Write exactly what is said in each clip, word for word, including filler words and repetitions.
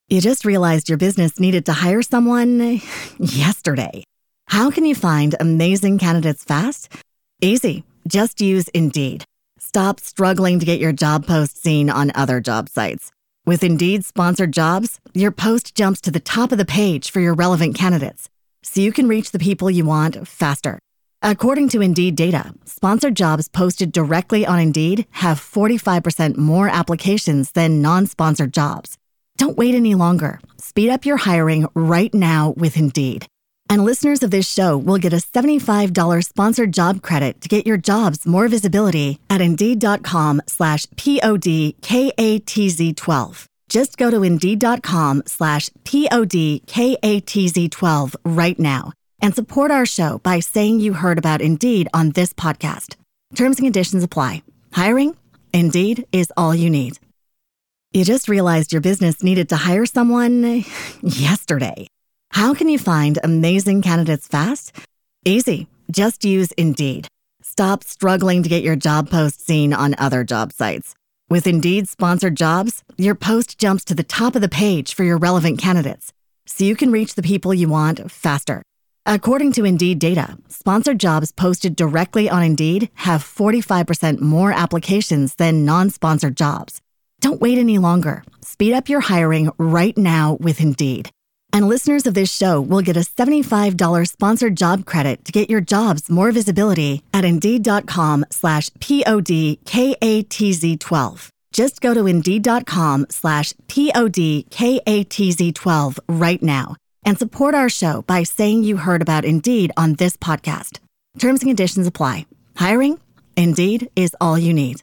You just realized your business needed to hire someone yesterday. How can you find amazing candidates fast? Easy. Just use Indeed. Stop struggling to get your job post seen on other job sites. With Indeed sponsored jobs, your post jumps to the top of the page for your relevant candidates, so you can reach the people you want faster. According to Indeed data, sponsored jobs posted directly on Indeed have forty-five percent more applications than non-sponsored jobs. Don't wait any longer. Speed up your hiring right now with Indeed. And listeners of this show will get a seventy-five dollars sponsored job credit to get your jobs more visibility at Indeed.com slash P-O-D-K-A-T-Z-12. Just go to Indeed.com slash P-O-D-K-A-T-Z-12 right now and support our show by saying you heard about Indeed on this podcast. Terms and conditions apply. Hiring? Indeed is all you need. You just realized your business needed to hire someone yesterday. How can you find amazing candidates fast? Easy. Just use Indeed. Stop struggling to get your job post seen on other job sites. With Indeed sponsored jobs, your post jumps to the top of the page for your relevant candidates, so you can reach the people you want faster. According to Indeed data, sponsored jobs posted directly on Indeed have forty-five percent more applications than non-sponsored jobs. Don't wait any longer. Speed up your hiring right now with Indeed. And listeners of this show will get a seventy-five dollars sponsored job credit to get your jobs more visibility at Indeed.com slash P-O-D-K-A-T-Z-12. Just go to Indeed.com slash P-O-D-K-A-T-Z-12 right now and support our show by saying you heard about Indeed on this podcast. Terms and conditions apply. Hiring? Indeed is all you need.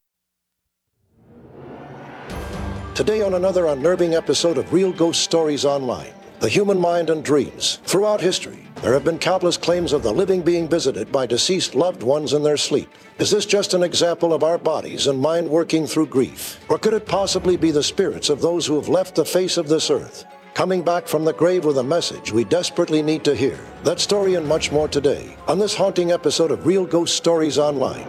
Today on another unnerving episode of Real Ghost Stories Online, the human mind and dreams. Throughout history, there have been countless claims of the living being visited by deceased loved ones in their sleep. Is this just an example of our bodies and mind working through grief? Or could it possibly be the spirits of those who have left the face of this earth, coming back from the grave with a message we desperately need to hear? That story and much more today on this haunting episode of Real Ghost Stories Online.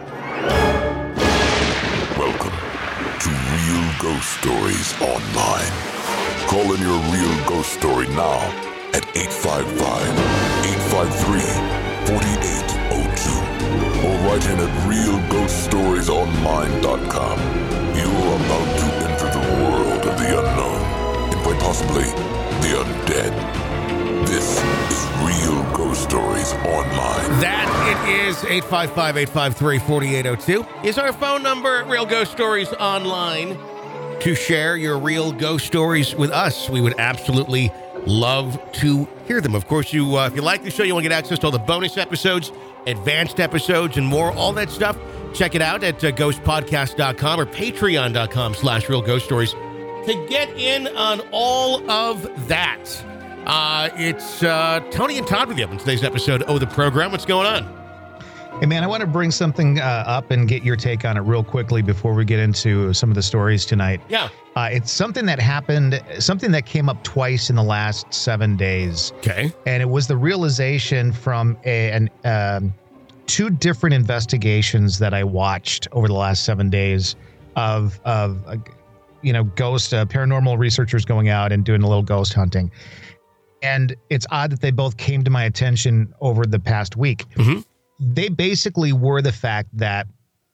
Ghost Stories Online. Call in your real ghost story now at eight five five, eight five three, four eight zero two or write in at real ghost stories online dot com. You're about to enter the world of the unknown and quite possibly the undead. This is Real Ghost Stories Online. That it is eight five five, eight five three, four eight zero two is our phone number at Real Ghost Stories Online. To share your real ghost stories with us. We would absolutely love to hear them. Of course, you uh, if you like the show, you want to get access to all the bonus episodes, advanced episodes, and more, all that stuff. Check it out at uh, ghost podcast dot com or patreon.com slash real ghost stories to get in on all of that. Uh, it's uh, Tony and Todd with you on today's episode of the program. What's going on? Hey, man, I want to bring something uh, up and get your take on it real quickly before we get into some of the stories tonight. Yeah. Uh, it's something that happened, something that came up twice in the last seven days. Okay. And it was the realization from a, an, um, two different investigations that I watched over the last seven days of, of uh, you know, ghost, uh, paranormal researchers going out and doing a little ghost hunting. And it's odd that they both came to my attention over the past week. Mm-hmm. They basically were the fact that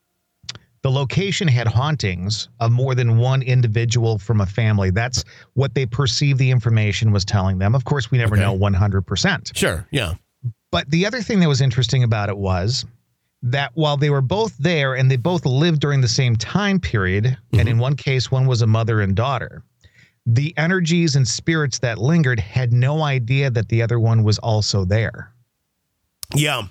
the location had hauntings of more than one individual from a family. That's what they perceived the information was telling them. Of course, we never Okay. know one hundred percent. Sure, yeah. But the other thing that was interesting about it was that while they were both there and they both lived during the same time period, mm-hmm. and in one case, one was a mother and daughter, the energies and spirits that lingered had no idea that the other one was also there. Yeah.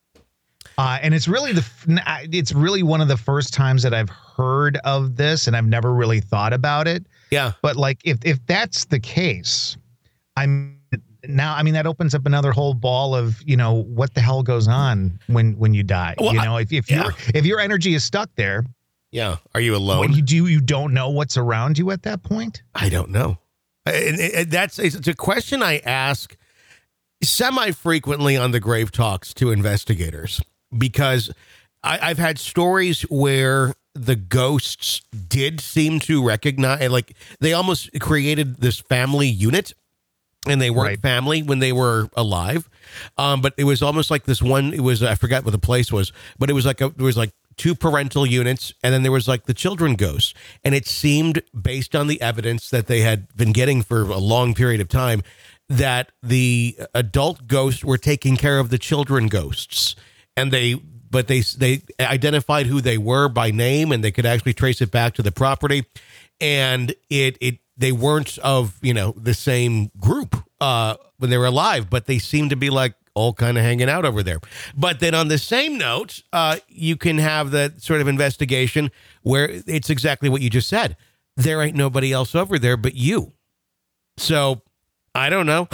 Uh, and it's really the it's really one of the first times that I've heard of this, and I've never really thought about it. Yeah. But like, if if that's the case, I'm now. I mean, that opens up another whole ball of, you know, what the hell goes on when when you die. Well, you know, if if yeah. your if your energy is stuck there, yeah. Are you alone? What you do, you don't know what's around you at that point. I don't know. And, and that's it's a question I ask semi-frequently on the Grave Talks to investigators. Because I, I've had stories where the ghosts did seem to recognize, like they almost created this family unit, and they weren't Right. family when they were alive. Um, but it was almost like this one, it was, I forgot what the place was, but it was like, a, it was like two parental units. And then there was like the children ghosts. And it seemed, based on the evidence that they had been getting for a long period of time, that the adult ghosts were taking care of the children ghosts. And they, but they, they identified who they were by name, and they could actually trace it back to the property. And it, it, they weren't of, you know, the same group uh, when they were alive, but they seemed to be like all kind of hanging out over there. But then on the same note, uh, you can have that sort of investigation where it's exactly what you just said. There ain't nobody else over there but you. So I don't know.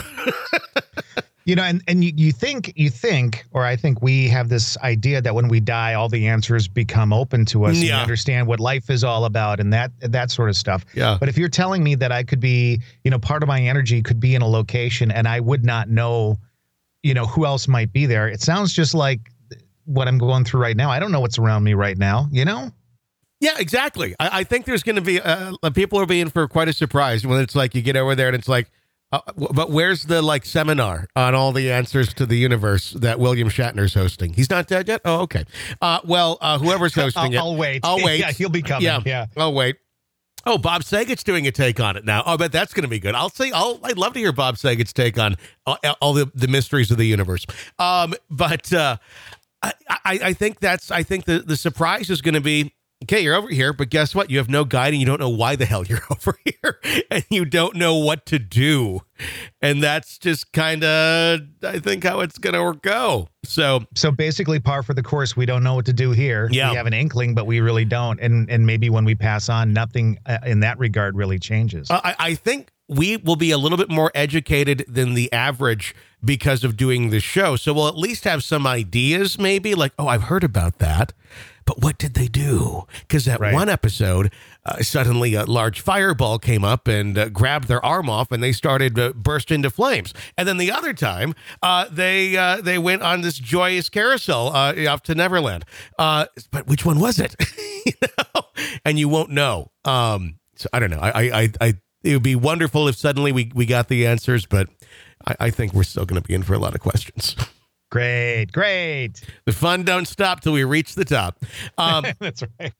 You know, and, and you, you think, you think, or I think we have this idea that when we die, all the answers become open to us. And Yeah. we understand what life is all about and that, that sort of stuff. Yeah. But if you're telling me that I could be, you know, part of my energy could be in a location and I would not know, you know, who else might be there, it sounds just like what I'm going through right now. I don't know what's around me right now, you know? Yeah, exactly. I, I think there's going to be, uh, people are being for quite a surprise when it's like you get over there and it's like, Uh, but where's the like seminar on all the answers to the universe that William Shatner's hosting? He's not dead yet? Oh, okay. Uh, well, uh, whoever's hosting I'll, it. I'll wait. I'll wait. Yeah, he'll be coming. Yeah. Yeah. I'll wait. Oh, Bob Saget's doing a take on it now. Oh, I bet that's going to be good. I'll say, I'll, I'd love to hear Bob Saget's take on all, all the, the mysteries of the universe. Um, but uh, I, I, I think that's, I think the, the surprise is going to be, okay, you're over here, but guess what? You have no guide and you don't know why the hell you're over here, and you don't know what to do. And that's just kind of, I think, how it's going to go. So, So basically par for the course. We don't know what to do here. Yeah. We have an inkling, but we really don't. And and maybe when we pass on, nothing uh, in that regard really changes. uh, I, I think we will be a little bit more educated than the average because of doing this show. So we'll at least have some ideas, maybe like, oh, I've heard about that. But what did they do? Because that Right. one episode, uh, suddenly a large fireball came up and uh, grabbed their arm off, and they started to burst into flames. And then the other time, uh, they uh, they went on this joyous carousel uh, off to Neverland. Uh, but which one was it? You know? And you won't know. Um, so I don't know. I, I, I, it would be wonderful if suddenly we, we got the answers, but I, I think we're still going to be in for a lot of questions. Great, great. The fun don't stop till we reach the top. Um, That's right.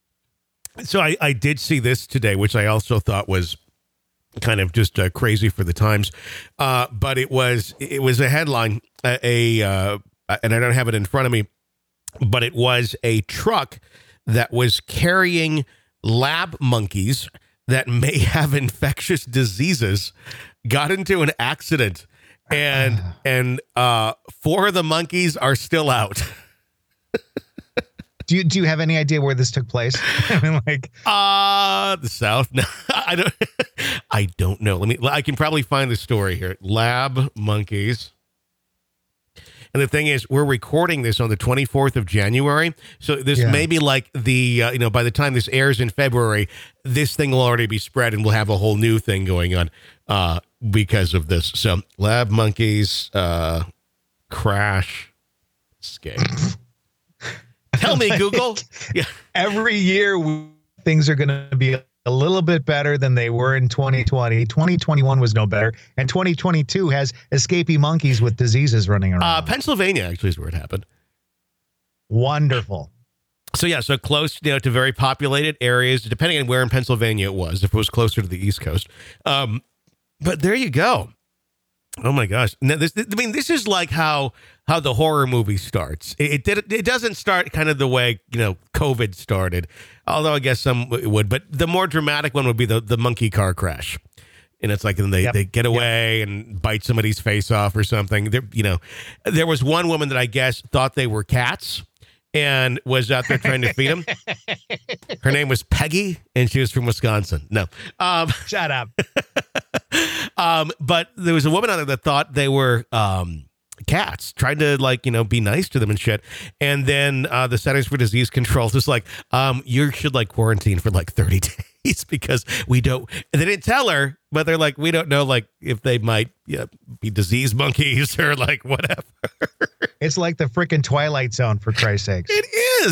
so I, I did see this today, which I also thought was kind of just uh, crazy for the times. Uh, but it was it was a headline, a, a uh, and I don't have it in front of me, but it was a truck that was carrying lab monkeys that may have infectious diseases, got into an accident. And and uh, four of the monkeys are still out. Do you do you have any idea where this took place? I mean, like, Uh the South. No, I don't. I don't know. Let me. I can probably find the story here. Lab monkeys. And the thing is, we're recording this on the twenty-fourth of January, so this Yeah. may be like the uh, you know by the time this airs in February, this thing will already be spread, and we'll have a whole new thing going on uh, because of this. So, lab monkeys uh, crash escape. Tell me, Google. Yeah. every year we, things are going to be a little bit better than they were in twenty twenty. twenty twenty-one was no better, and twenty twenty-two has escapee monkeys with diseases running around. Uh, Pennsylvania actually is where it happened. Wonderful. So yeah, so close, you know, to very populated areas, depending on where in Pennsylvania it was, if it was closer to the East Coast. Um, but there you go. Oh my gosh! Now this, I mean, this is like how how the horror movie starts. It, it did. It doesn't start kind of the way you know COVID started, although I guess some would. But the more dramatic one would be the the monkey car crash. And it's like, and they, Yep. they get away yep. and bite somebody's face off or something. There, you know, there was one woman that I guess thought they were cats and was out there trying to feed them. Her name was Peggy, and she was from Wisconsin. No. Um, Shut up. um, but there was a woman out there that thought they were um, cats, tried to, like, you know, be nice to them and shit. And then uh, the Centers for Disease Control just like, um, you should, like, quarantine for, like, thirty days because we don't, and they didn't tell her, but they're like, we don't know, like, if they might yeah, be disease monkeys or, like, whatever. It's like the freaking Twilight Zone, for Christ's sakes. It is.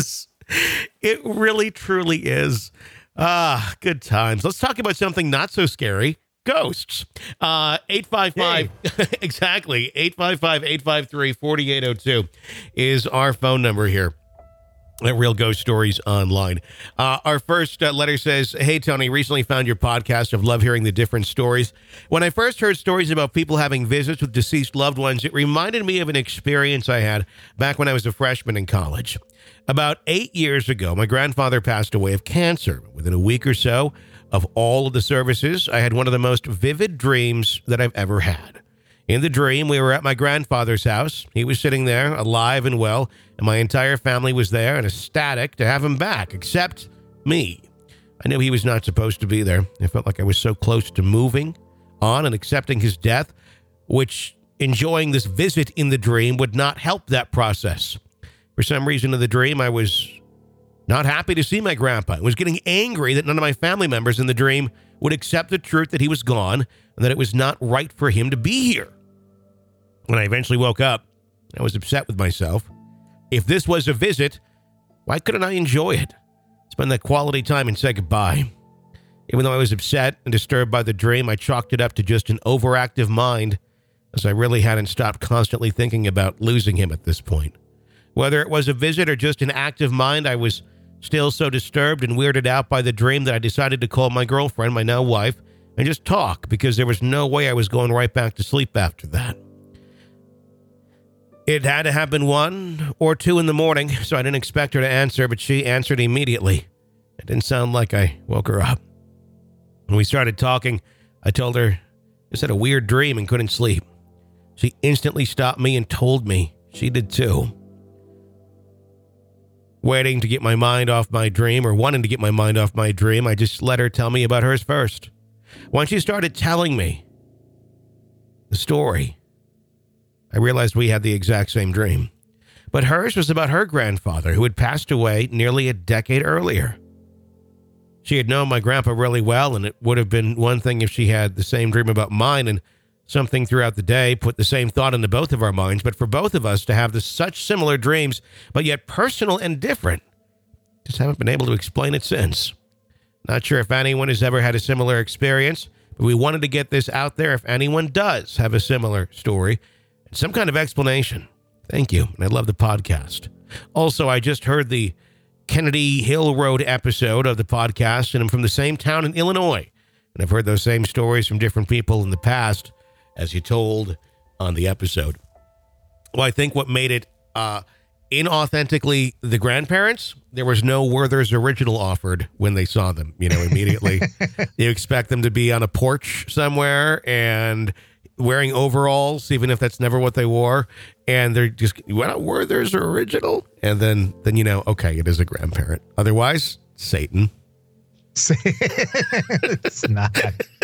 It really, truly is. Ah, good times. Let's talk about something not so scary. Ghosts. Uh, eight five five, exactly, eight five five, eight five three, four eight zero two is our phone number here at Real Ghost Stories Online. Uh, our first uh, letter says, "Hey, Tony, recently found your podcast. I've loved hearing the different stories. When I first heard stories about people having visits with deceased loved ones, it reminded me of an experience I had back when I was a freshman in college. About eight years ago, my grandfather passed away of cancer. Within a week or so of all of the services, I had one of the most vivid dreams that I've ever had. In the dream, we were at my grandfather's house. He was sitting there, alive and well, and my entire family was there and ecstatic to have him back, except me. I knew he was not supposed to be there. I felt like I was so close to moving on and accepting his death, which enjoying this visit in the dream would not help that process. For some reason in the dream, I was not happy to see my grandpa. I was getting angry that none of my family members in the dream would accept the truth that he was gone and that it was not right for him to be here. When I eventually woke up, I was upset with myself. If this was a visit, why couldn't I enjoy it? Spend that quality time and say goodbye. Even though I was upset and disturbed by the dream, I chalked it up to just an overactive mind, as I really hadn't stopped constantly thinking about losing him at this point. Whether it was a visit or just an active mind, I was still so disturbed and weirded out by the dream that I decided to call my girlfriend, my now wife, and just talk, because there was no way I was going right back to sleep after that. It had to happen one or two in the morning, so I didn't expect her to answer, but she answered immediately. It didn't sound like I woke her up. When we started talking, I told her I just had a weird dream and couldn't sleep. She instantly stopped me and told me she did too. Waiting to get my mind off my dream, or wanting to get my mind off my dream, I just let her tell me about hers first. When she started telling me the story, I realized we had the exact same dream. But hers was about her grandfather, who had passed away nearly a decade earlier. She had known my grandpa really well, and it would have been one thing if she had the same dream about mine, and something throughout the day put the same thought into both of our minds. But for both of us to have this, such similar dreams, but yet personal and different, just haven't been able to explain it since. Not sure if anyone has ever had a similar experience, but we wanted to get this out there if anyone does have a similar story and some kind of explanation. Thank you, and I love the podcast. Also, I just heard the Kennedy Hill Road episode of the podcast, and I'm from the same town in Illinois, and I've heard those same stories from different people in the past, as you told on the episode. Well, I think what made it uh, inauthentically the grandparents, there was no Werther's Original offered when they saw them, you know, immediately. You expect them to be on a porch somewhere and wearing overalls, even if that's never what they wore. And they're just, well, Werther's Original. And then, then you know, okay, it is a grandparent. Otherwise, Satan. It's not.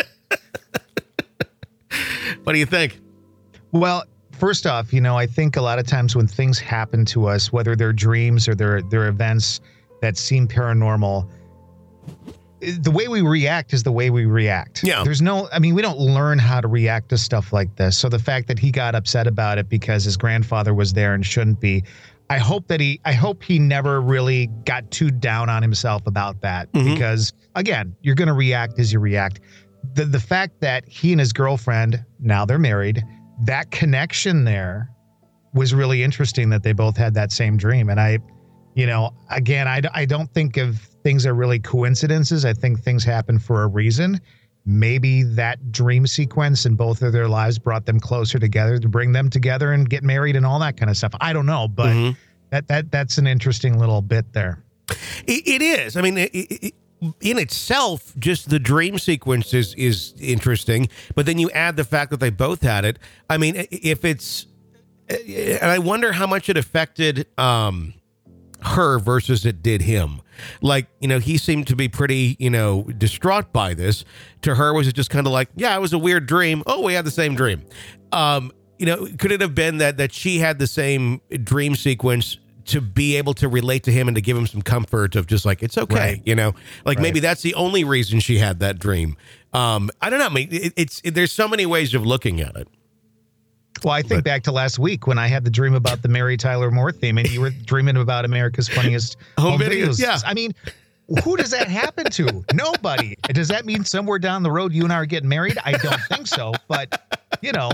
What do you think? Well, first off, you know, I think a lot of times when things happen to us, whether they're dreams or they're, they're events that seem paranormal, the way we react is the way we react. Yeah. There's no, I mean, we don't learn how to react to stuff like this. So the fact that he got upset about it because his grandfather was there and shouldn't be, I hope that he, I hope he never really got too down on himself about that. Mm-hmm. Because again, you're going to react as you react. The the fact that he and his girlfriend, now they're married, that connection there was really interesting, that they both had that same dream. And I, you know, again, I, I don't think of things are really coincidences. I think things happen for a reason. Maybe that dream sequence in both of their lives brought them closer together to bring them together and get married and all that kind of stuff. I don't know, but mm-hmm. that that that's an interesting little bit there. It, it is. I mean, it, it, in itself, just the dream sequence is, is interesting, but then you add the fact that they both had it. I mean, if it's, and I wonder how much it affected um, her versus it did him. Like, you know, he seemed to be pretty, you know, distraught by this. To her, was it just kind of like, yeah, it was a weird dream. Oh, we had the same dream. Um, you know, could it have been that that she had the same dream sequence to be able to relate to him and to give him some comfort of just like, it's okay, right. you know, like right. maybe that's the only reason she had that dream. Um, I don't know. I mean, it, it's it, there's so many ways of looking at it. Well, I think But- back to last week when I had the dream about the Mary Tyler Moore theme, and you were dreaming about America's Funniest Home Home videos, Videos. yeah. I mean, who does that happen to? Nobody. Does that mean somewhere down the road you and I are getting married? I don't think so. But, you know,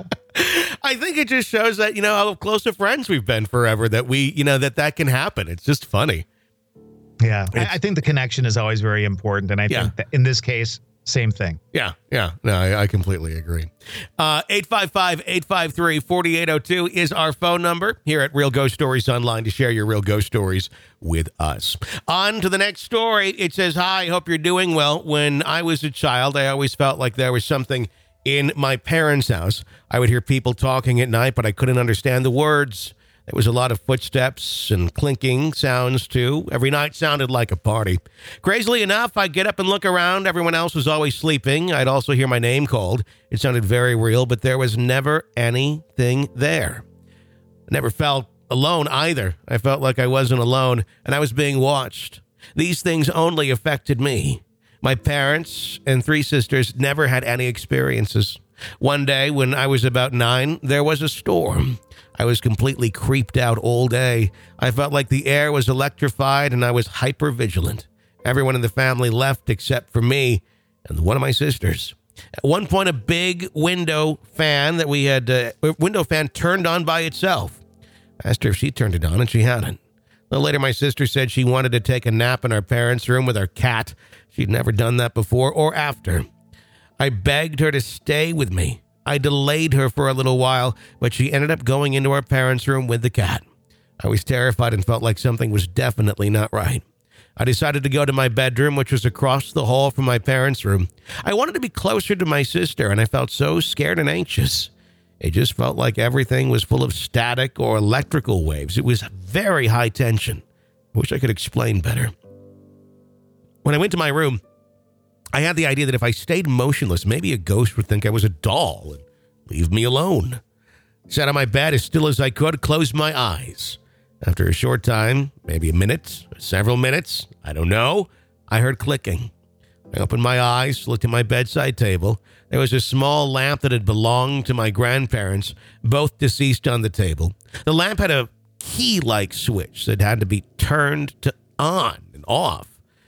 I think it just shows that, you know, how close of friends we've been forever, that we, you know, that that can happen. It's just funny. yeah, I, I think the connection is always very important. And I Yeah. think that in this case, same thing. Yeah, yeah. No, I, I completely agree. Uh, eight five five, eight five three, four eight zero two is our phone number here at Real Ghost Stories Online to share your real ghost stories with us. On to the next story. It says, hi, hope you're doing well. When I was a child, I always felt like there was something in my parents' house. I would hear people talking at night, but I couldn't understand the words. There was a lot of footsteps and clinking sounds, too. Every night sounded like a party. Crazily enough, I'd get up and look around. Everyone else was always sleeping. I'd also hear my name called. It sounded very real, but there was never anything there. I never felt alone either. I felt like I wasn't alone, and I was being watched. These things only affected me. My parents and three sisters never had any experiences. One day, when I was about nine, there was a storm. I was completely creeped out all day. I felt like the air was electrified and I was hyper-vigilant. Everyone in the family left except for me and one of my sisters. At one point, a big window fan that we had, uh, window fan turned on by itself. I asked her if she turned it on, and she hadn't. A little later, my sister said she wanted to take a nap in our parents' room with our cat. She'd never done that before or after. I begged her to stay with me. I delayed her for a little while, but she ended up going into our parents' room with the cat. I was terrified and felt like something was definitely not right. I decided to go to my bedroom, which was across the hall from my parents' room. I wanted to be closer to my sister, and I felt so scared and anxious. It just felt like everything was full of static or electrical waves. It was very high tension. I wish I could explain better. When I went to my room, I had the idea that if I stayed motionless, maybe a ghost would think I was a doll and leave me alone. I sat on my bed as still as I could, closed my eyes. After a short time, maybe a minute, several minutes, I don't know, I heard clicking. I opened my eyes, looked at my bedside table. There was a small lamp that had belonged to my grandparents, both deceased, on the table. The lamp had a key-like switch that had to be turned to on and off.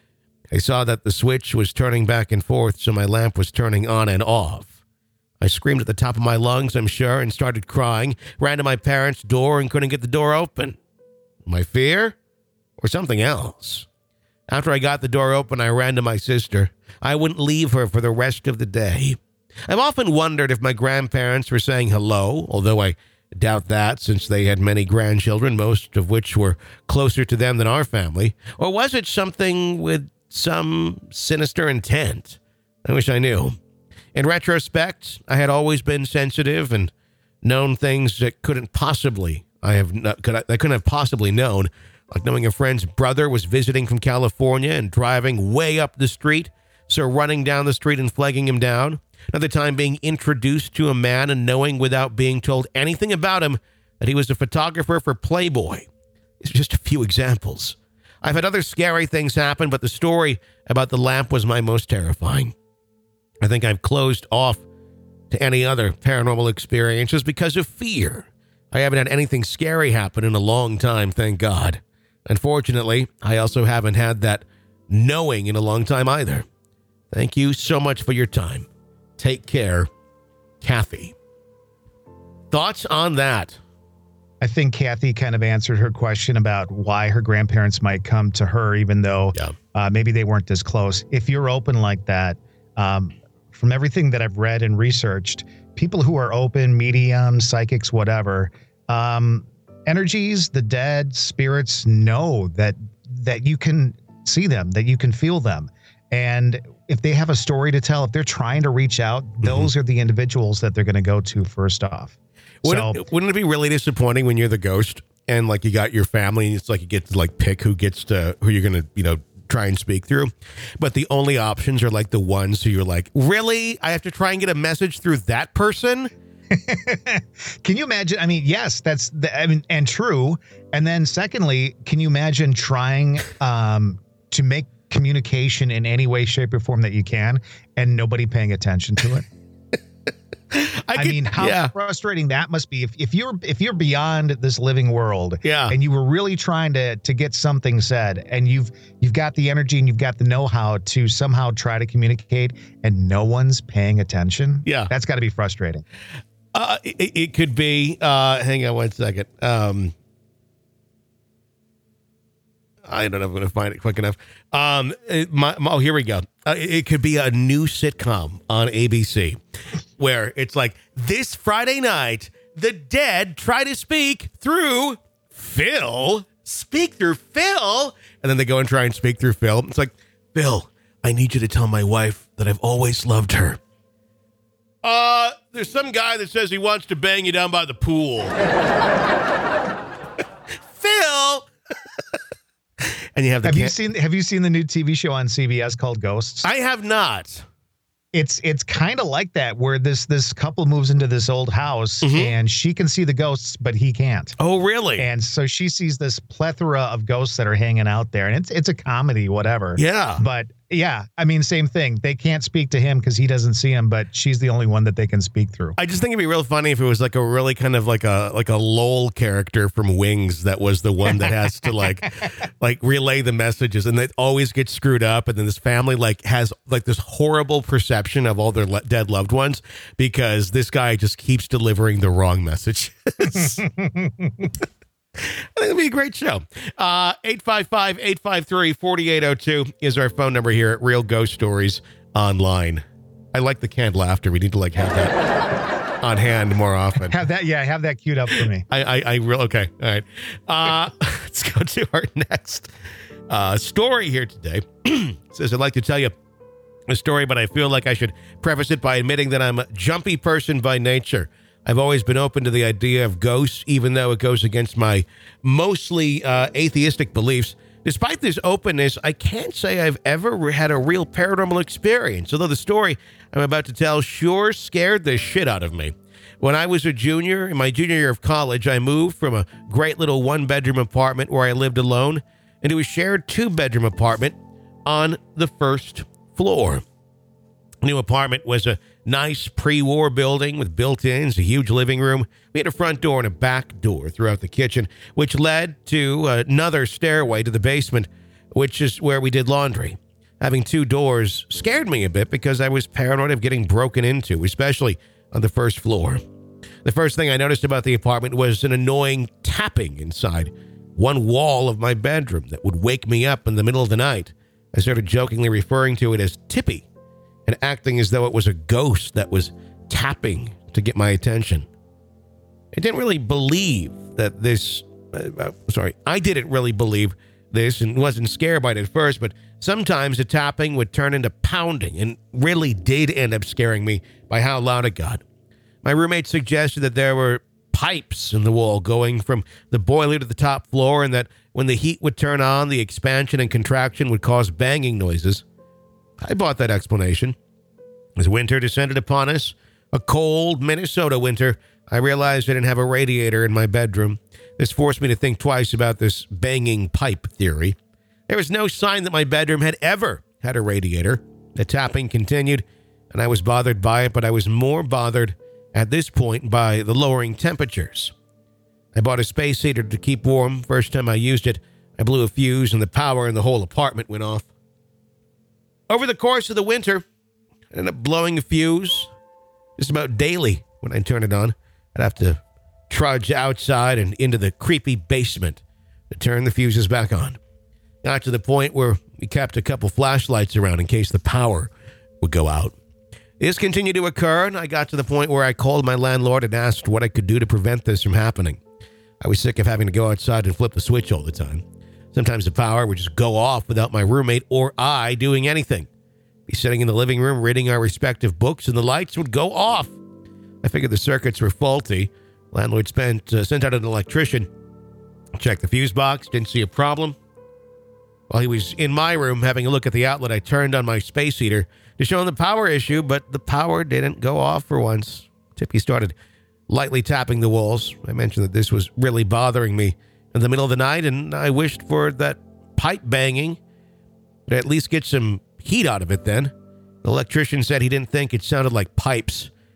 I saw that the switch was turning back and forth, so my lamp was turning on and off. I screamed at the top of my lungs, I'm sure, and started crying, ran to my parents' door and couldn't get the door open. My fear? Or something else? After I got the door open, I ran to my sister. I wouldn't leave her for the rest of the day. I've often wondered if my grandparents were saying hello, although I doubt that since they had many grandchildren, most of which were closer to them than our family. Or was it something with some sinister intent? I wish I knew. In retrospect, I had always been sensitive and known things that couldn't possibly, I have not, could I, I couldn't have possibly known, like knowing a friend's brother was visiting from California and driving way up the street, so running down the street and flagging him down. Another time being introduced to a man and knowing without being told anything about him that he was a photographer for Playboy. These are just a few examples. I've had other scary things happen, but the story about the lamp was my most terrifying. I think I've closed off to any other paranormal experiences because of fear. I haven't had anything scary happen in a long time, thank God. Unfortunately, I also haven't had that knowing in a long time either. Thank you so much for your time. Take care, Kathy. Thoughts on that? I think Kathy kind of answered her question about why her grandparents might come to her, even though Yeah. uh, maybe they weren't as close. If you're open like that, um, from everything that I've read and researched, people who are open, mediums, psychics, whatever, um, energies, the dead, spirits know that that you can see them, that you can feel them. And if they have a story to tell, if they're trying to reach out, those mm-hmm. are the individuals that they're going to go to first off. Wouldn't, so, it, wouldn't it be really disappointing when you're the ghost and like you got your family and it's like you get to like pick who gets to, who you're going to, you know, try and speak through. But the only options are like the ones who you're like, really? I have to try and get a message through that person? Can you imagine? I mean, yes, that's the, I mean, and true. And then secondly, can you imagine trying um, to make communication in any way, shape, or form that you can and nobody paying attention to it? I, could, mean, how yeah. frustrating that must be if, if you're if you're beyond this living world, yeah. and you were really trying to to get something said, and you've you've got the energy and you've got the know-how to somehow try to communicate, and no one's paying attention. Yeah, that's got to be frustrating. Uh, it, it could be. Uh, hang on one second. Um, I don't know if I'm going to find it quick enough. Um, it, my, my, oh, here we go. Uh, it, it could be a new sitcom on A B C where it's like, this Friday night, the dead try to speak through Phil. Speak through Phil? And then they go and try and speak through Phil. It's like, Phil, I need you to tell my wife that I've always loved her. Uh, there's some guy that says he wants to bang you down by the pool. Phil! And you have the have can- you seen have you seen the new T V show on C B S called Ghosts? I have not. It's it's kind of like that, where this this couple moves into this old house, mm-hmm. and she can see the ghosts, but he can't. Oh, really? And so she sees this plethora of ghosts that are hanging out there, and it's it's a comedy, whatever. Yeah. But yeah, I mean, same thing. They can't speak to him because he doesn't see him, but she's the only one that they can speak through. I just think it'd be real funny if it was like a really kind of like a like a Lowell character from Wings that was the one that has to like like relay the messages, and they always get screwed up, and then this family like has like this horrible perception of all their le- dead loved ones because this guy just keeps delivering the wrong message. I think it'll be a great show. Uh, eight five five, eight five three, four eight zero two is our phone number here at Real Ghost Stories Online. I like the canned laughter. We need to like have that on hand more often. Have that, yeah, have that queued up for me. I, I, I real okay. All right. Uh, let's go to our next uh, story here today. It says, I'd like to tell you a story, but I feel like I should preface it by admitting that I'm a jumpy person by nature. I've always been open to the idea of ghosts, even though it goes against my mostly uh, atheistic beliefs. Despite this openness, I can't say I've ever had a real paranormal experience, although the story I'm about to tell sure scared the shit out of me. When I was a junior, in my junior year of college, I moved from a great little one-bedroom apartment where I lived alone into a shared two-bedroom apartment on the first floor. The new apartment was a nice pre-war building with built-ins, a huge living room. We had a front door and a back door throughout the kitchen, which led to another stairway to the basement, which is where we did laundry. Having two doors scared me a bit because I was paranoid of getting broken into, especially on the first floor. The first thing I noticed about the apartment was an annoying tapping inside one wall of my bedroom that would wake me up in the middle of the night. I started jokingly referring to it as Tippy, and acting as though it was a ghost that was tapping to get my attention. I didn't really believe that this, uh, sorry, I didn't really believe this and wasn't scared by it at first, but sometimes the tapping would turn into pounding and really did end up scaring me by how loud it got. My roommate suggested that there were pipes in the wall going from the boiler to the top floor, and that when the heat would turn on, the expansion and contraction would cause banging noises. I bought that explanation. As winter descended upon us, a cold Minnesota winter, I realized I didn't have a radiator in my bedroom. This forced me to think twice about this banging pipe theory. There was no sign that my bedroom had ever had a radiator. The tapping continued, and I was bothered by it, but I was more bothered at this point by the lowering temperatures. I bought a space heater to keep warm. First time I used it, I blew a fuse, and the power in the whole apartment went off. Over the course of the winter, I ended up blowing a fuse just about daily when I turned it on. I'd have to trudge outside and into the creepy basement to turn the fuses back on. Got to the point where we kept a couple flashlights around in case the power would go out. This continued to occur, and I got to the point where I called my landlord and asked what I could do to prevent this from happening. I was sick of having to go outside and flip the switch all the time. Sometimes the power would just go off without my roommate or I doing anything. Be sitting in the living room reading our respective books, and the lights would go off. I figured the circuits were faulty. Landlord spent, uh, sent out an electrician. Checked the fuse box, didn't see a problem. While he was in my room having a look at the outlet, I turned on my space heater to show him the power issue, but the power didn't go off for once. Tippy started lightly tapping the walls. I mentioned that this was really bothering me in the middle of the night, and I wished for that pipe banging to at least get some heat out of it then. The electrician said he didn't think it sounded like pipes.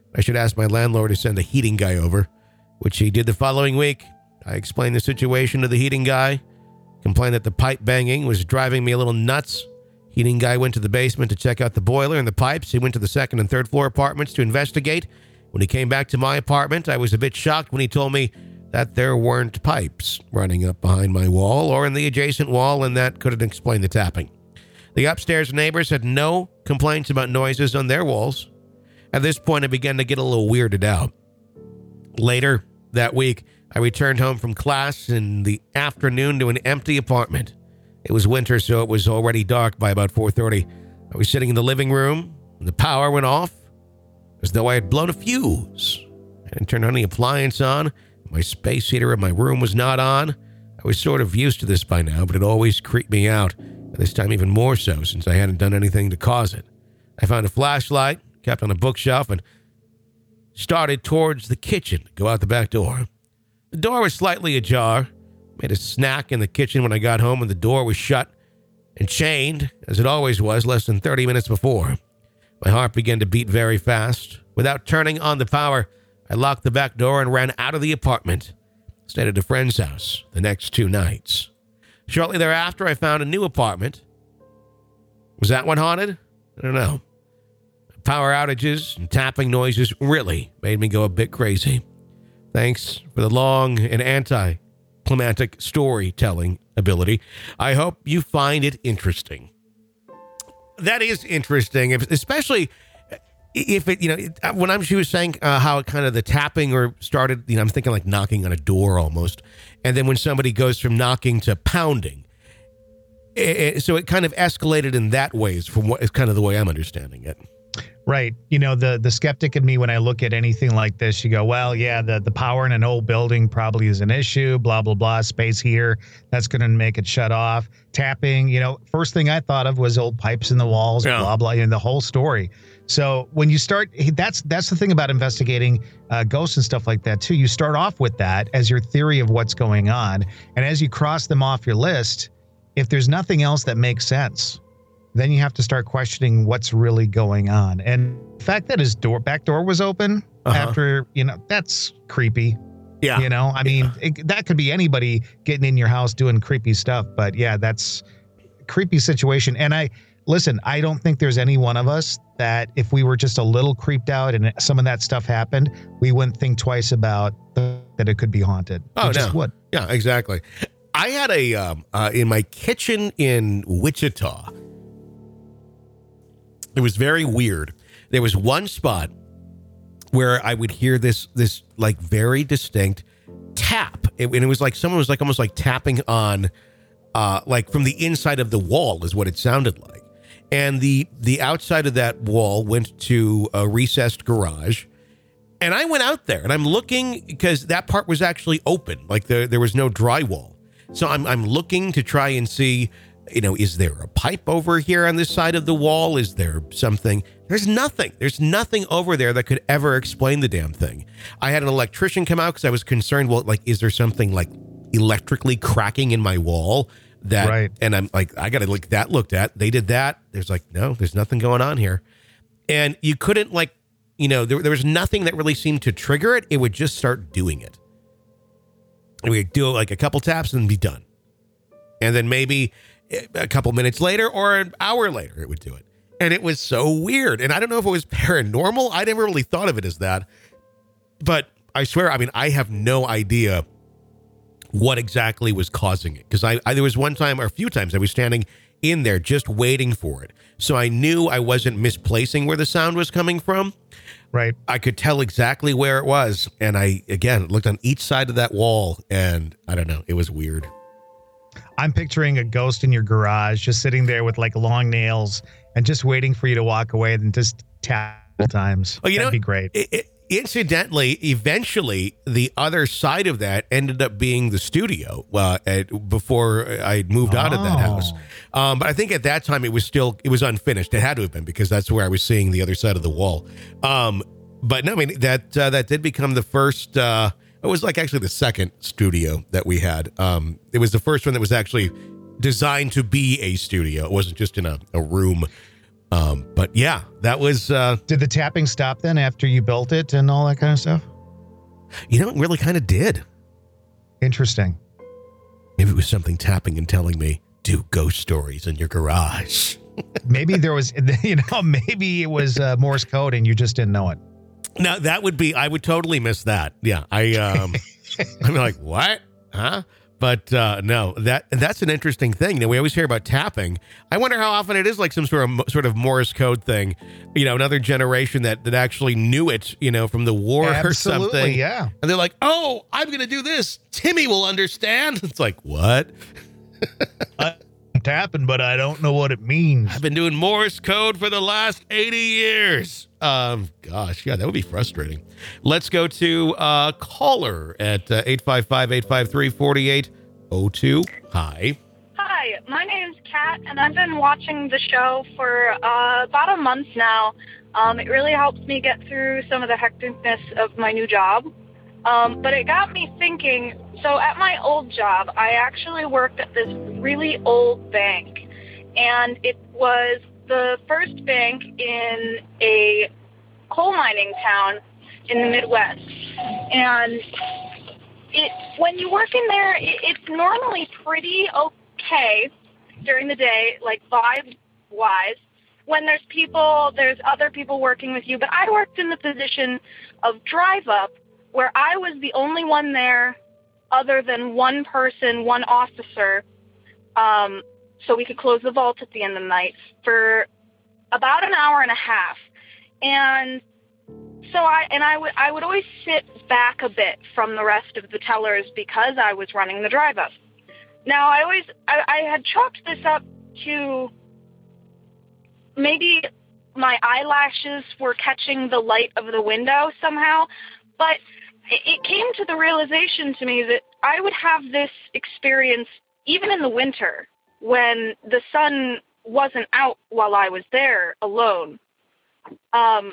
I should ask my landlord to send a heating guy over, which he did the following week. I explained the situation to the heating guy, complained that the pipe banging was driving me a little nuts. Heating guy went to the basement to check out the boiler and the pipes. He went to the second and third floor apartments to investigate. When he came back to my apartment, I was a bit shocked when he told me that there weren't pipes running up behind my wall or in the adjacent wall, and that couldn't explain the tapping. The upstairs neighbors had no complaints about noises on their walls. At this point, I began to get a little weirded out. Later that week, I returned home from class in the afternoon to an empty apartment. It was winter, so it was already dark by about four thirty. I was sitting in the living room, and the power went off, as though I had blown a fuse. I didn't turn any appliance on. My space heater in my room was not on. I was sort of used to this by now, but it always creeped me out, and this time even more so since I hadn't done anything to cause it. I found a flashlight, kept on a bookshelf, and started towards the kitchen to go out the back door. The door was slightly ajar. Made a snack in the kitchen when I got home, and the door was shut and chained, as it always was, less than thirty minutes before. My heart began to beat very fast. Without turning on the power, I locked the back door and ran out of the apartment. Stayed at a friend's house the next two nights. Shortly thereafter, I found a new apartment. Was that one haunted? I don't know. Power outages and tapping noises really made me go a bit crazy. Thanks for the long and anti-climatic storytelling ability. I hope you find it interesting. That is interesting, if, especially if it, you know, when I'm, she was saying uh, how kind of the tapping or started, you know, I'm thinking like knocking on a door almost. And then when somebody goes from knocking to pounding, it, so it kind of escalated in that ways from what is kind of the way I'm understanding it. Right. You know, the the skeptic in me, when I look at anything like this, you go, well, yeah, the, the power in an old building probably is an issue, blah, blah, blah, space here. That's going to make it shut off. Tapping, you know, first thing I thought of was old pipes in the walls, yeah. blah, blah, and the whole story. So when you start, that's that's the thing about investigating uh, ghosts and stuff like that, too. You start off with that as your theory of what's going on. And as you cross them off your list, if there's nothing else that makes sense, then you have to start questioning what's really going on. And the fact that his door back door was open uh-huh. after, you know, that's creepy. Yeah. You know, I mean, yeah. it, that could be anybody getting in your house doing creepy stuff. But yeah, that's a creepy situation. And I, listen, I don't think there's any one of us that if we were just a little creeped out and some of that stuff happened, we wouldn't think twice about the, that it could be haunted. Oh, we just no. would. Yeah, exactly. I had a, um, uh, in my kitchen in Wichita, it was very weird. There was one spot where I would hear this, this like very distinct tap. It, and it was like someone was like almost like tapping on, uh, like from the inside of the wall is what it sounded like. And the, the outside of that wall went to a recessed garage. And I went out there and I'm looking because that part was actually open. Like there, there was no drywall. So I'm, I'm looking to try and see, you know, is there a pipe over here on this side of the wall? Is there something? There's nothing. There's nothing over there that could ever explain the damn thing. I had an electrician come out because I was concerned. Well, like, is there something like electrically cracking in my wall? That, right. And I'm like, I got to look that looked at. They did that. There's like, no, there's nothing going on here. And you couldn't like, you know, there, there was nothing that really seemed to trigger it. It would just start doing it. And we'd do like a couple taps and be done. And then maybe a couple minutes later or an hour later, it would do it. And it was so weird. And I don't know if it was paranormal. I never really thought of it as that. But I swear, I mean, I have no idea what exactly was causing it. Because I, I there was one time or a few times I was standing in there just waiting for it. So I knew I wasn't misplacing where the sound was coming from. Right. I could tell exactly where it was. And I, again, looked on each side of that wall. And I don't know, it was weird. I'm picturing a ghost in your garage, just sitting there with like long nails and just waiting for you to walk away and just tap times. Oh, you That'd know, be great. It, it, incidentally, eventually, the other side of that ended up being the studio uh, at, before I moved out of that house. Um, but I think at that time it was still, it was unfinished. It had to have been because that's where I was seeing the other side of the wall. Um, but no, I mean, that, uh, that did become the first, uh, it was like actually the second studio that we had. Um, it was the first one that was actually designed to be a studio. It wasn't just in a, a room. Um, but yeah, that was, uh, Did the tapping stop then after you built it and all that kind of stuff? you know, it really kind of did. Interesting. Maybe it was something tapping and telling me, do ghost stories in your garage. Maybe there was, you know, maybe it was uh, Morse code and you just didn't know it. Now that would be, I would totally miss that. Yeah. I, um, I'm like, what? Huh? But uh, no, that that's an interesting thing. You know, we always hear about tapping. I wonder how often it is like some sort of sort of Morse code thing. You know, another generation that that actually knew it. You know, from the war Absolutely, or something. yeah. And they're like, "Oh, I'm going to do this. Timmy will understand." It's like, what? I'm tapping, but I don't know what it means. I've been doing Morse code for the last eighty years. Um, gosh, yeah, that would be frustrating. Let's go to uh, caller at uh, eight five five, eight five three, four eight zero two. Hi. Hi, my name's Kat, and I've been watching the show for uh, about a month now. Um, it really helps me get through some of the hecticness of my new job. Um, but it got me thinking, so at my old job, I actually worked at this really old bank, and it was the first bank in a coal mining town in the Midwest. And it, when you work in there, it, it's normally pretty okay during the day, like vibe-wise. When there's people, there's other people working with you. But I worked in the position of drive-up, where I was the only one there other than one person, one officer, um, so we could close the vault at the end of the night for about an hour and a half. And so I and I would I would always sit back a bit from the rest of the tellers because I was running the drive up. Now I always I, I had chalked this up to maybe my eyelashes were catching the light of the window somehow, but it, it came to the realization to me that I would have this experience even in the winter when the sun wasn't out while I was there alone. Um,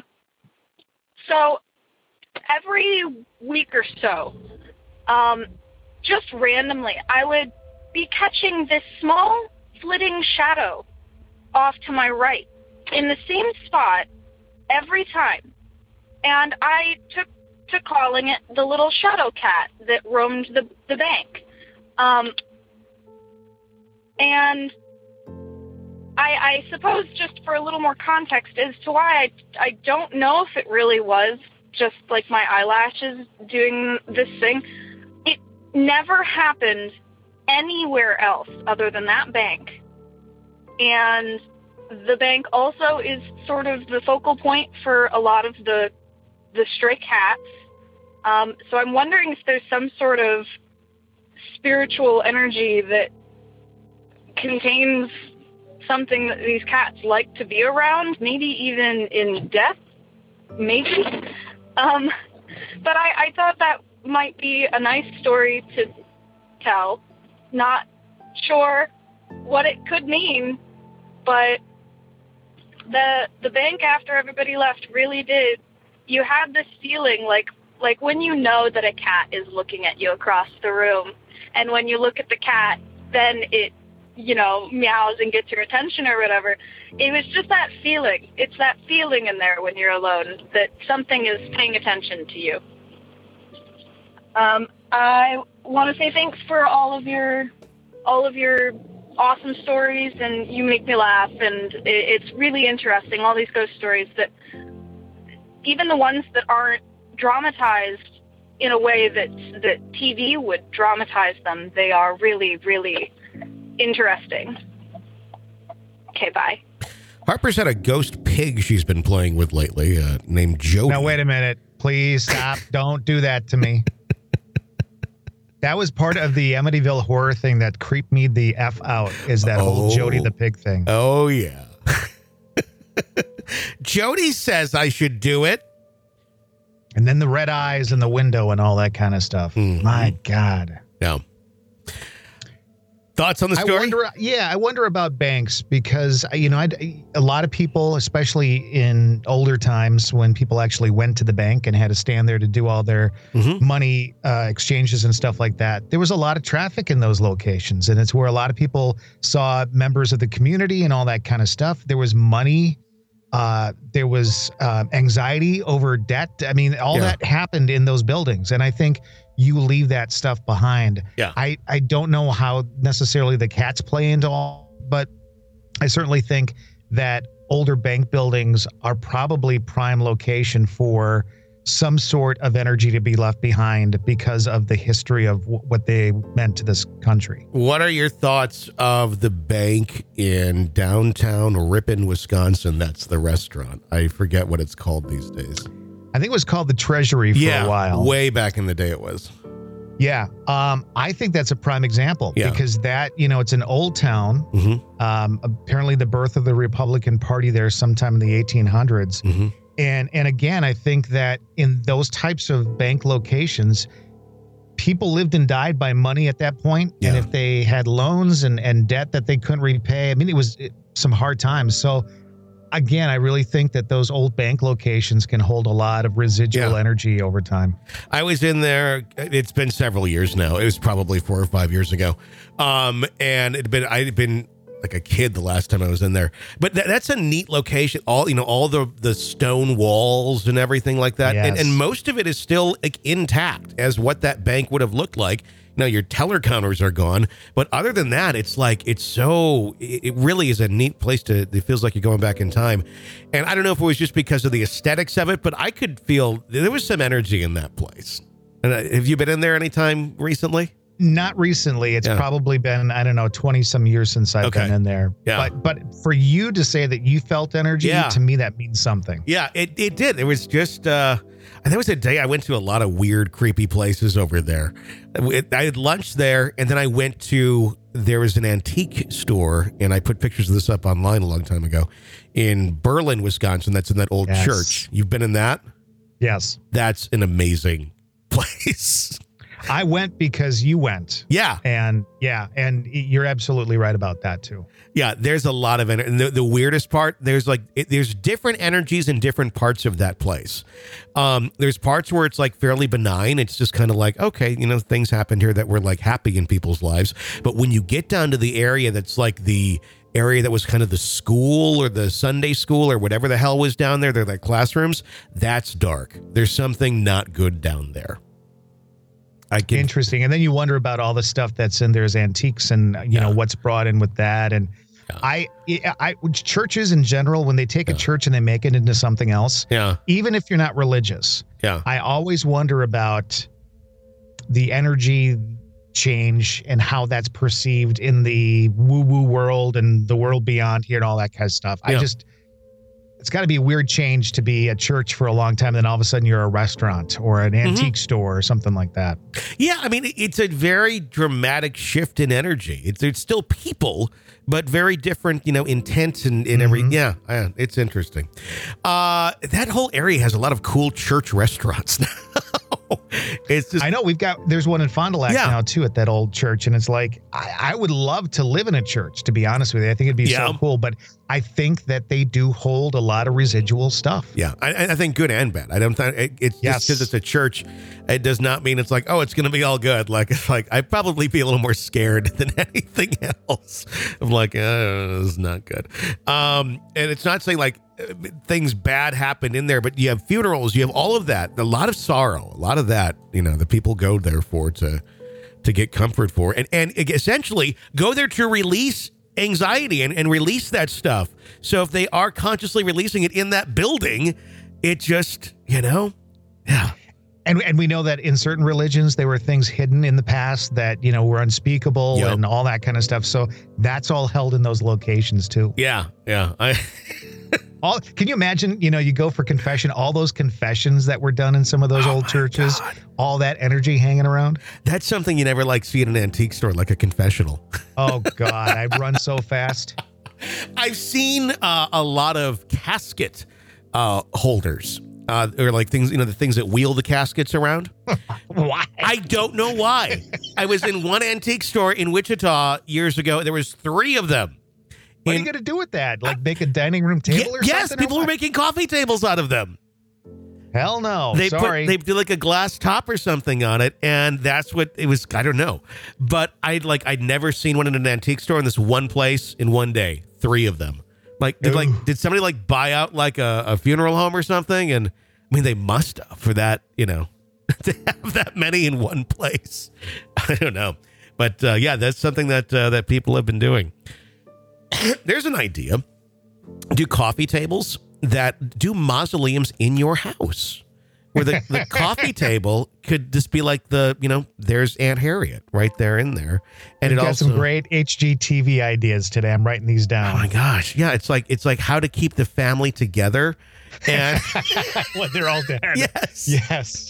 so every week or so, um, just randomly, I would be catching this small flitting shadow off to my right in the same spot every time. And I took to calling it the little shadow cat that roamed the, the bank. Um, and I, I suppose just for a little more context as to why I, I don't know if it really was just like my eyelashes doing this thing. It never happened anywhere else other than that bank. And the bank also is sort of the focal point for a lot of the the stray cats. Um, so I'm wondering if there's some sort of spiritual energy that contains something that these cats like to be around, maybe even in death, maybe. Um, but I, I thought that might be a nice story to tell. Not sure what it could mean, but the the bank after everybody left really did. You had this feeling like like when you know that a cat is looking at you across the room, and when you look at the cat, then it, you know, meows and gets your attention or whatever. It was just that feeling. It's that feeling in there when you're alone that something is paying attention to you. Um, I want to say thanks for all of your all of your awesome stories, and you make me laugh, and it, it's really interesting, all these ghost stories, that even the ones that aren't dramatized in a way that that T V would dramatize them, they are really, really interesting. Okay, bye. Harper's had a ghost pig she's been playing with lately, uh, named Jody. Now, wait a minute. Please stop. Don't do that to me. That was part of the Amityville horror thing that creeped me the F out, is that oh. whole Jody the pig thing. Oh, yeah. Jody says I should do it. And then the red eyes in the window and all that kind of stuff. Mm-hmm. My God. No. Thoughts on the story? I wonder, yeah, I wonder about banks because, you know, I'd, a lot of people, especially in older times when people actually went to the bank and had to stand there to do all their mm-hmm. money uh, exchanges and stuff like that, there was a lot of traffic in those locations. And it's where a lot of people saw members of the community and all that kind of stuff. There was money Uh, there was uh, anxiety over debt. I mean, all Yeah. that happened in those buildings. And I think you leave that stuff behind. Yeah. I, I don't know how necessarily the cats play into all, but I certainly think that older bank buildings are probably prime location for some sort of energy to be left behind because of the history of w- what they meant to this country. What are your thoughts of the bank in downtown Ripon, Wisconsin? That's the restaurant. I forget what it's called these days. I think it was called the Treasury for yeah, a while. way back in the day it was. Yeah. Um, I think that's a prime example Yeah. because that, you know, it's an old town. Mm-hmm. Um, apparently the birth of the Republican Party there sometime in the eighteen hundreds. Mm-hmm. And and again, I think that in those types of bank locations, people lived and died by money at that point. Yeah. And if they had loans and, and debt that they couldn't repay, I mean, it was it, some hard times. So again, I really think that those old bank locations can hold a lot of residual Yeah. energy over time. I was in there. It's been several years now. It was probably four or five years ago. Um, and it'd been, I'd been like a kid the last time I was in there, but th- that's a neat location. All, you know, all the, the stone walls and everything like that. And, Yes. and most of it is still like intact as what that bank would have looked like. Now your teller counters are gone, but other than that, it's like, it's so, it it really is a neat place to, it feels like you're going back in time. And I don't know if it was just because of the aesthetics of it, but I could feel there was some energy in that place. And uh, have you been in there anytime recently? Not recently. It's Yeah. probably been, I don't know, twenty some years since I've Okay. been in there. Yeah. But but for you to say that you felt energy, Yeah. to me, that means something. Yeah, it, it did. It was just, uh, and there was a day I went to a lot of weird, creepy places over there. I had lunch there, and then I went to, there was an antique store, and I put pictures of this up online a long time ago, in Berlin, Wisconsin. That's in that old Yes. church. You've been in that? Yes. That's an amazing place. I went because you went. Yeah. And yeah, and you're absolutely right about that too. Yeah, there's a lot of energy. And the, the weirdest part, there's like, it, there's different energies in different parts of that place. Um, there's parts where it's like fairly benign. It's just kind of like, okay, you know, things happened here that were like happy in people's lives. But when you get down to the area that's like the area that was kind of the school or the Sunday school or whatever the hell was down there, they're like classrooms, that's dark. There's something not good down there. I can, Interesting. And then you wonder about all the stuff that's in there as antiques and, you Yeah. know, what's brought in with that. And Yeah. I, I, churches in general, when they take Yeah. a church and they make it into something else, yeah, even if you're not religious, yeah, I always wonder about the energy change and how that's perceived in the woo-woo world and the world beyond here and all that kind of stuff. I Yeah. just, it's got to be a weird change to be a church for a long time, then all of a sudden you're a restaurant or an Mm-hmm. antique store or something like that. yeah. I mean, it's a very dramatic shift in energy. It's it's still people, but very different, you know, intent and, and every. Mhm. Yeah, yeah, it's interesting. Uh, that whole area has a lot of cool church restaurants now. It's just I know we've got, there's one in Fond du Lac Yeah. now too at that old church. And it's like, I, I would love to live in a church, to be honest with you. I think it'd be Yeah. so cool, but I think that they do hold a lot of residual stuff. Yeah, I, I think good and bad. I don't think it, it's Yes. just because it's a church, it does not mean it's like, oh, it's going to be all good. Like, it's like I'd probably be a little more scared than anything else. I'm like, oh, this is not good. Um, and it's not saying like uh, things bad happened in there, but you have funerals, you have all of that, a lot of sorrow, a lot of that. You know, the people go there for to to get comfort for, and and essentially go there to release anxiety and, and release that stuff. So if they are consciously releasing it in that building, it just, you know, yeah. And and we know that in certain religions, there were things hidden in the past that, you know, were unspeakable Yep. and all that kind of stuff. So that's all held in those locations too. Yeah, yeah. I All, can you imagine, you know, you go for confession, all those confessions that were done in some of those Oh old my churches, God. all that energy hanging around. that's something you never like see in an antique store, like a confessional. Oh God, I run so fast. I've seen uh, a lot of casket uh, holders, uh, or like things, you know, the things that wheel the caskets around. Why? I don't know why. I was in one antique store in Wichita years ago. There was three of them. What are And- you going to do with that? Like make a dining room table Ye- or yes, something? or people were what? making coffee tables out of them. Hell no. They Sorry. put they do like a glass top or something on it, and that's what it was. I don't know, but I'd like I'd never seen one in an antique store in this one place in one day. Three of them, Like, did Ooh. like did somebody like buy out like a, a funeral home or something? And I mean, they must have for that, you know, to have that many in one place. I don't know, but uh, yeah, that's something that uh, that people have been doing. There's an idea: do coffee tables that do mausoleums in your house, where the, the coffee table could just be like the, you know, there's Aunt Harriet right there in there. And We've it got also, some great H G T V ideas today. I'm writing these oh down. my gosh. Yeah. It's like, it's like how to keep the family together. And When they're all dead. yes, Yes.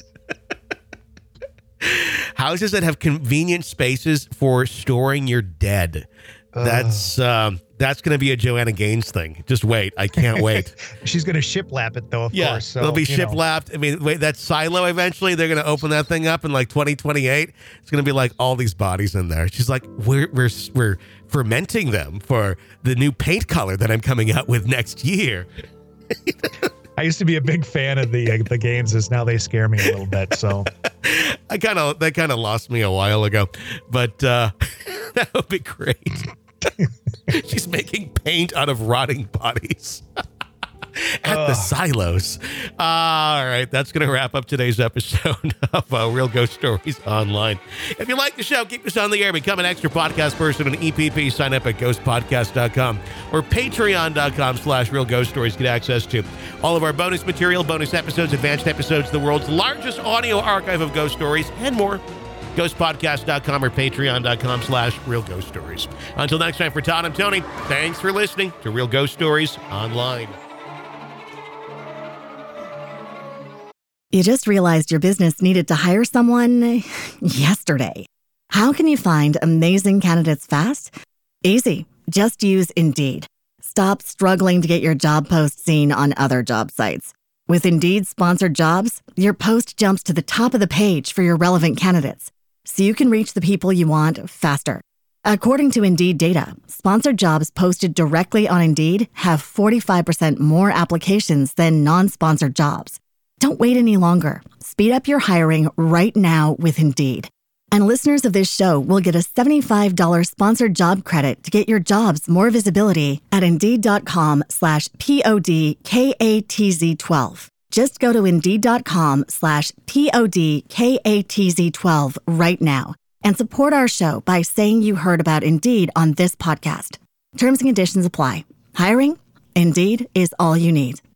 houses that have convenient spaces for storing your dead. That's, um, that's going to be a Joanna Gaines thing. Just wait. I can't wait. She's going to shiplap it, though, of Yeah, course. So, they'll be you know. shiplapped. I mean, wait, that silo eventually, they're going to open that thing up in like twenty twenty-eight. It's going to be like all these bodies in there. She's like, we're, we're, we're fermenting them for the new paint color that I'm coming out with next year. I used to be a big fan of the uh, the Gaineses. Now they scare me a little bit. So I kind of, that kind of lost me a while ago, but uh, that would be great. She's making paint out of rotting bodies at Ugh. the silos. All right, that's going to wrap up today's episode of uh, Real Ghost Stories Online. If you like the show, keep us on the air. Become an extra podcast person on E P P. Sign up at ghost podcast dot com or patreon dot com slash real ghost stories. Get access to all of our bonus material, bonus episodes, advanced episodes, the world's largest audio archive of ghost stories, and more. ghost podcast dot com or patreon dot com slash real ghost stories. Until next time, for Todd, I'm Tony. Thanks for listening to Real Ghost Stories Online. You just realized your business needed to hire someone yesterday. How can you find amazing candidates fast? Easy. Just use Indeed. Stop struggling to get your job post seen on other job sites. With Indeed sponsored jobs, your post jumps to the top of the page for your relevant candidates, so you can reach the people you want faster. According to Indeed data, sponsored jobs posted directly on Indeed have forty-five percent more applications than non-sponsored jobs. Don't wait any longer. Speed up your hiring right now with Indeed. And listeners of this show will get a seventy-five dollars sponsored job credit to get your jobs more visibility at Indeed.com slash P-O-D-K-A-T-Z-12. Just go to Indeed.com slash P-O-D-K-A-T-Z-12 right now and support our show by saying you heard about Indeed on this podcast. Terms and conditions apply. Hiring? Indeed is all you need.